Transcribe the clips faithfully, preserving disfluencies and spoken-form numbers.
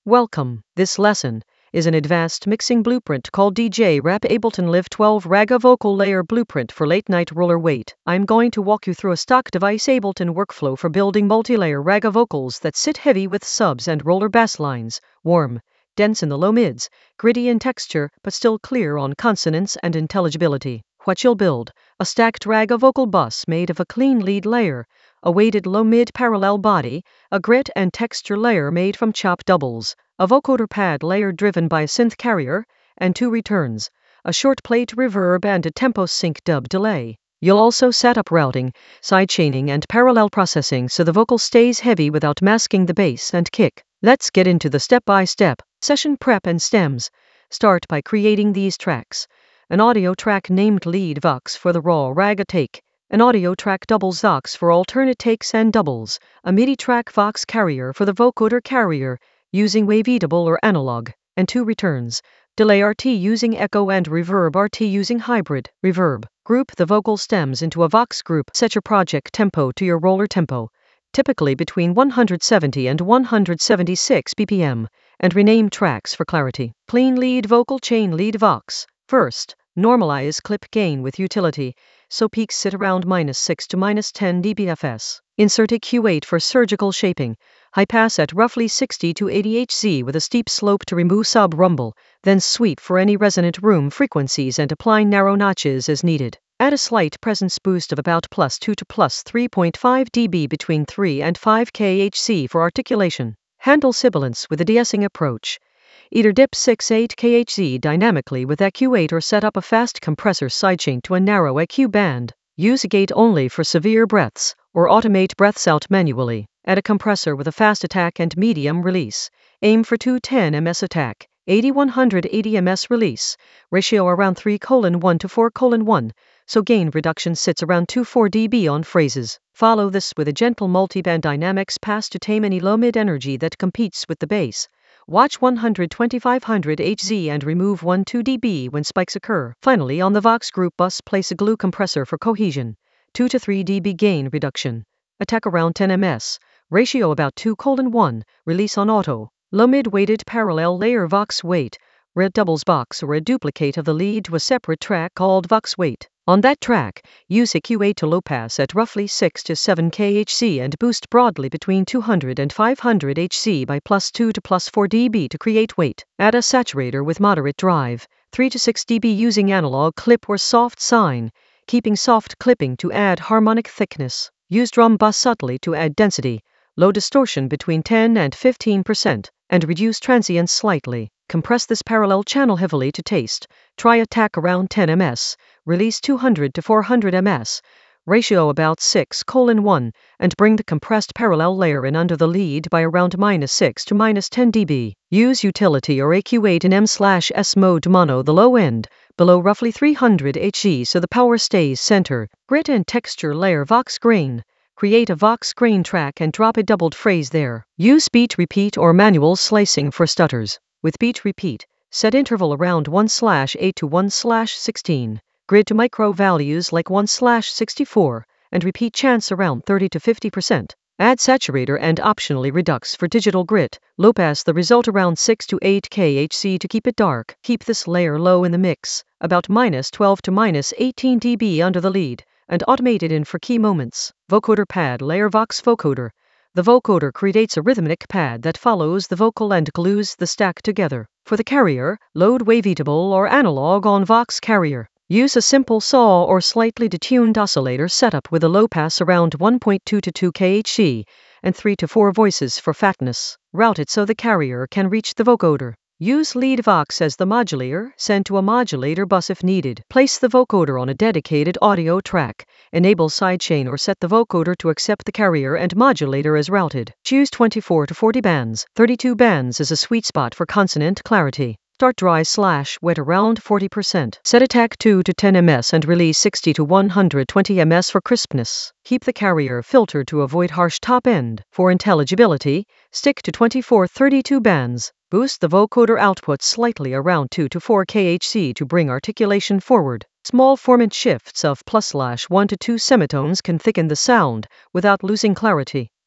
Welcome. This lesson is an advanced mixing blueprint called D J Rap Ableton Live twelve Raga Vocal Layer Blueprint for Late Night Roller Weight. I'm going to walk you through a stock device Ableton workflow for building multi-layer raga vocals that sit heavy with subs and roller bass lines, warm, dense in the low mids, gritty in texture, but still clear on consonants and intelligibility. What you'll build: a stacked raga vocal bus made of a clean lead layer, a weighted low-mid parallel body, a grit and texture layer made from chop doubles, a vocoder pad layer driven by a synth carrier, and two returns, a short plate reverb and a tempo sync dub delay. You'll also set up routing, sidechaining and parallel processing so the vocal stays heavy without masking the bass and kick. Let's get into the step-by-step session prep and stems. Start by creating these tracks: an audio track named Lead Vox for the raw raga take, an audio track Doubles Vox for alternate takes and doubles, a MIDI track Vox Carrier for the vocoder carrier using waveatable or analog, and two returns: delay R T using echo and reverb R T using hybrid reverb. Group the vocal stems into a Vox group. Set your project tempo to your roller tempo, typically between one hundred seventy and one hundred seventy-six B P M, and rename tracks for clarity. Clean lead vocal chain lead Vox. First, normalize clip gain with utility, so peaks sit around minus six to minus ten dBFS. Insert a Q eight for surgical shaping, high pass at roughly sixty to eighty hertz with a steep slope to remove sub rumble, then sweep for any resonant room frequencies and apply narrow notches as needed. Add a slight presence boost of about plus two to plus three point five dB between three and five kilohertz for articulation. Handle sibilance with a de-essing approach. Either dip six to eight kilohertz dynamically with E Q eight or set up a fast compressor sidechain to a narrow E Q band. Use a gate only for severe breaths, or automate breaths out manually. Add a compressor with a fast attack and medium release. Aim for two hundred ten millimeters attack, eighty to one hundred eighty millimeters release. Ratio around three to one to four to one, so gain reduction sits around two to four dB on phrases. Follow this with a gentle multiband dynamics pass to tame any low-mid energy that competes with the bass. Watch one hundred twenty to five hundred hertz and remove one to two dB when spikes occur. Finally, on the Vox group bus, place a glue compressor for cohesion, two to three dB gain reduction. Attack around ten millimeters, ratio about two to one, release on auto. Low-mid weighted parallel layer Vox weight, red doubles box or a duplicate of the lead to a separate track called Vox weight. On that track, use a Q eight to low pass at roughly six to seven kilohertz and boost broadly between two hundred and five hundred hertz by plus two to plus four dB to create weight. Add a saturator with moderate drive, three to six dB using analog clip or soft sine, keeping soft clipping to add harmonic thickness. Use drum bus subtly to add density, low distortion between ten and fifteen percent, and reduce transients slightly. Compress this parallel channel heavily to taste. Try attack around ten millimeters, release two hundred to four hundred millimeters, ratio about six to one, and bring the compressed parallel layer in under the lead by around minus six to minus ten dB. Use utility or E Q eight in M slash S mode mono the low end, below roughly three hundred hertz so the power stays center. Grit and texture layer Vox grain. Create a Vox grain track and drop a doubled phrase there. Use beat repeat or manual slicing for stutters. With beat repeat, set interval around one slash eight to one slash sixteen, grid to micro values like one slash sixty-four, and repeat chance around thirty to fifty percent. Add saturator and optionally redux for digital grit. Low pass the result around six to eight kilohertz to keep it dark. Keep this layer low in the mix, about minus twelve to minus eighteen dB under the lead, and automate it in for key moments. Vocoder pad layer Vox vocoder. The vocoder creates a rhythmic pad that follows the vocal and glues the stack together. For the carrier, load waveatable or analog on Vox carrier. Use a simple saw or slightly detuned oscillator setup with a low pass around one point two to two kilohertz and three to four voices for fatness. Route it so the carrier can reach the vocoder. Use lead Vox as the modulator, send to a modulator bus if needed. Place the vocoder on a dedicated audio track, enable sidechain or set the vocoder to accept the carrier and modulator as routed. Choose twenty-four to forty bands. thirty-two bands is a sweet spot for consonant clarity. Start dry slash wet around forty percent. Set attack two to ten millimeters and release sixty to one hundred twenty millimeters for crispness. Keep the carrier filtered to avoid harsh top end. For intelligibility, stick to twenty-four to thirty-two bands. Boost the vocoder output slightly around two to four kilohertz to bring articulation forward. Small formant shifts of plus slash one to two semitones can thicken the sound without losing clarity.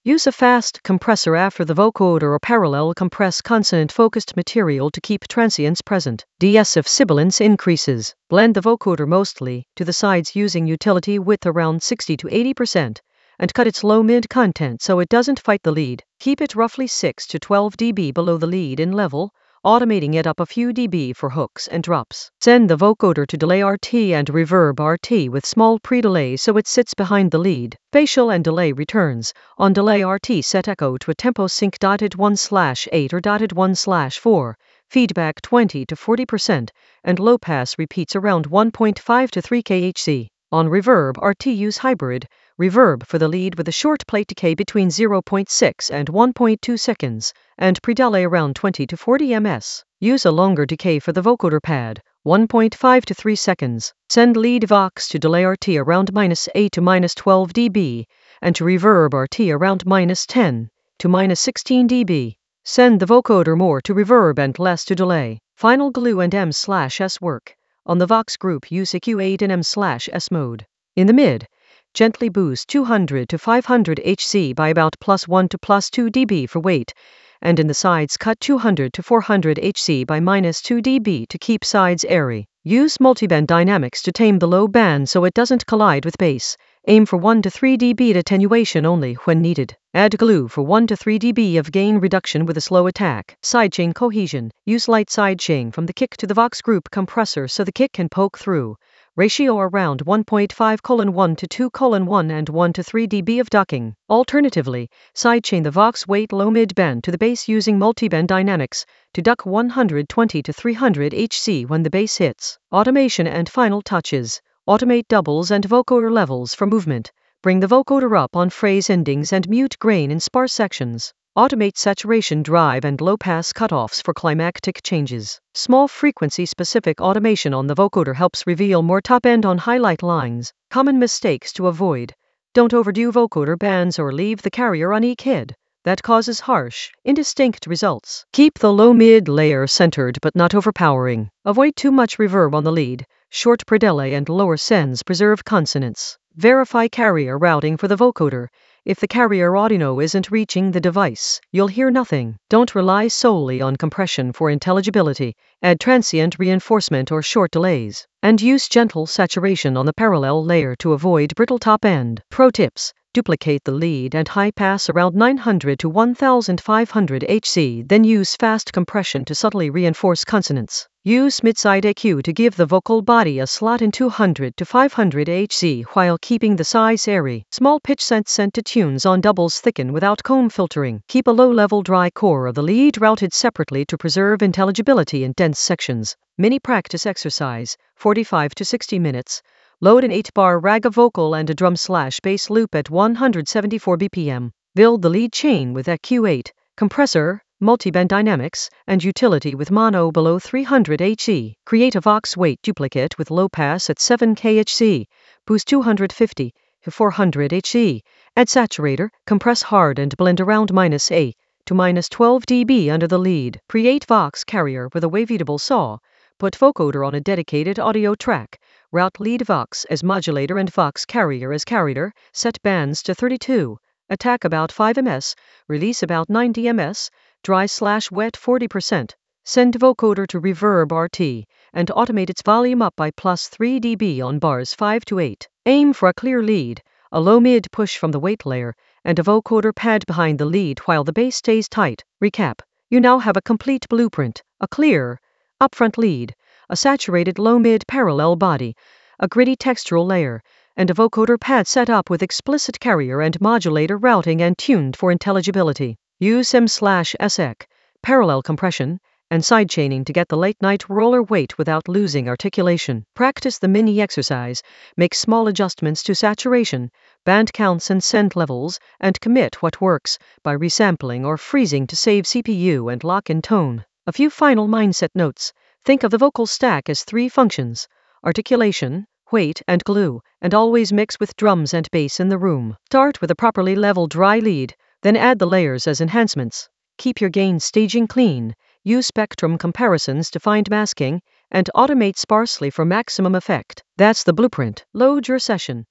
Use a fast compressor after the vocoder or parallel compress consonant-focused material to keep transients present. D S if sibilance increases. Blend the vocoder mostly to the sides using utility width around sixty to eighty percent. And cut its low-mid content so it doesn't fight the lead. Keep it roughly six to twelve decibels below the lead in level, automating it up a few dB for hooks and drops. Send the vocoder to delay R T and reverb R T with small pre-delay so it sits behind the lead. Facial and delay returns. On delay R T, set echo to a tempo sync dotted one slash eight or dotted one slash four, feedback twenty to forty percent, and low pass repeats around one point five to three kilohertz. On reverb R T, use hybrid reverb for the lead with a short plate decay between zero point six and one point two seconds, and pre-delay around twenty to forty milliseconds. Use a longer decay for the vocoder pad, one point five to three seconds. Send lead vox to delay R T around minus eight to minus twelve decibels, and to reverb R T around minus ten to minus sixteen decibels. Send the vocoder more to reverb and less to delay. Final glue and M slash S work. On the Vox group, use E Q eight in M slash S mode. In the mid, gently boost two hundred to five hundred hertz by about plus one to plus two decibels for weight, and in the sides cut two hundred to four hundred hertz by minus two decibels to keep sides airy. Use multiband dynamics to tame the low band so it doesn't collide with bass. Aim for one to three decibel attenuation only when needed. Add glue for one to three decibel of gain reduction with a slow attack. Sidechain cohesion. Use light sidechain from the kick to the Vox group compressor so the kick can poke through. Ratio around one point five to one to two to one and one to three decibel of ducking. Alternatively, sidechain the Vox weight low mid band to the bass using multiband dynamics to duck one hundred twenty to three hundred hertz when the bass hits. Automation and final touches. Automate doubles and vocoder levels for movement. Bring the vocoder up on phrase endings and mute grain in sparse sections. Automate saturation drive and low-pass cutoffs for climactic changes. Small frequency-specific automation on the vocoder helps reveal more top-end on highlight lines. Common mistakes to avoid. Don't overdo vocoder bands or leave the carrier on E-Kid. That causes harsh, indistinct results. Keep the low-mid layer centered but not overpowering. Avoid too much reverb on the lead. Short pre-delay and lower sends preserve consonants. Verify carrier routing for the vocoder. If the carrier audio isn't reaching the device, you'll hear nothing. Don't rely solely on compression for intelligibility. Add transient reinforcement or short delays. And use gentle saturation on the parallel layer to avoid brittle top end. Pro tips. Duplicate the lead and high pass around nine hundred to one thousand five hundred hertz, then use fast compression to subtly reinforce consonants. Use midside E Q to give the vocal body a slot in two hundred to five hundred hertz while keeping the size airy. Small pitch sent sent to tunes on doubles thicken without comb filtering. Keep a low-level dry core of the lead routed separately to preserve intelligibility in dense sections. Mini practice exercise, forty-five to sixty minutes. Load an eight bar raga vocal and a drum slash bass loop at one hundred seventy-four B P M. Build the lead chain with E Q eight, compressor, multiband dynamics, and utility with mono below three hundred hertz. Create a Vox weight duplicate with low pass at seven kilohertz, boost two hundred fifty to four hundred hertz. Add saturator, compress hard and blend around minus eight to minus twelve decibels under the lead. Create Vox carrier with a waveatable saw. Put vocoder on a dedicated audio track. Route lead Vox as modulator and Vox carrier as carrier. Set bands to thirty-two. Attack about five milliseconds. Release about ninety milliseconds. Dry slash wet forty percent. Send vocoder to reverb R T and automate its volume up by plus three decibels on bars five to eight. Aim for a clear lead, a low mid push from the weight layer, and a vocoder pad behind the lead while the bass stays tight. Recap. You now have a complete blueprint, a clear, upfront lead, a saturated low-mid parallel body, a gritty textural layer, and a vocoder pad set up with explicit carrier and modulator routing and tuned for intelligibility. Use M slash S E C, parallel compression, and sidechaining to get the late-night roller weight without losing articulation. Practice the mini exercise, make small adjustments to saturation, band counts and send levels, and commit what works by resampling or freezing to save C P U and lock in tone. A few final mindset notes. Think of the vocal stack as three functions: articulation, weight, and glue, and always mix with drums and bass in the room. Start with a properly leveled dry lead, then add the layers as enhancements. Keep your gain staging clean. Use spectrum comparisons to find masking, and automate sparsely for maximum effect. That's the blueprint. Load your session.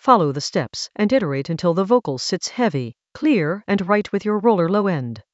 Follow the steps and iterate until the vocal sits heavy, clear, and right with your roller low end.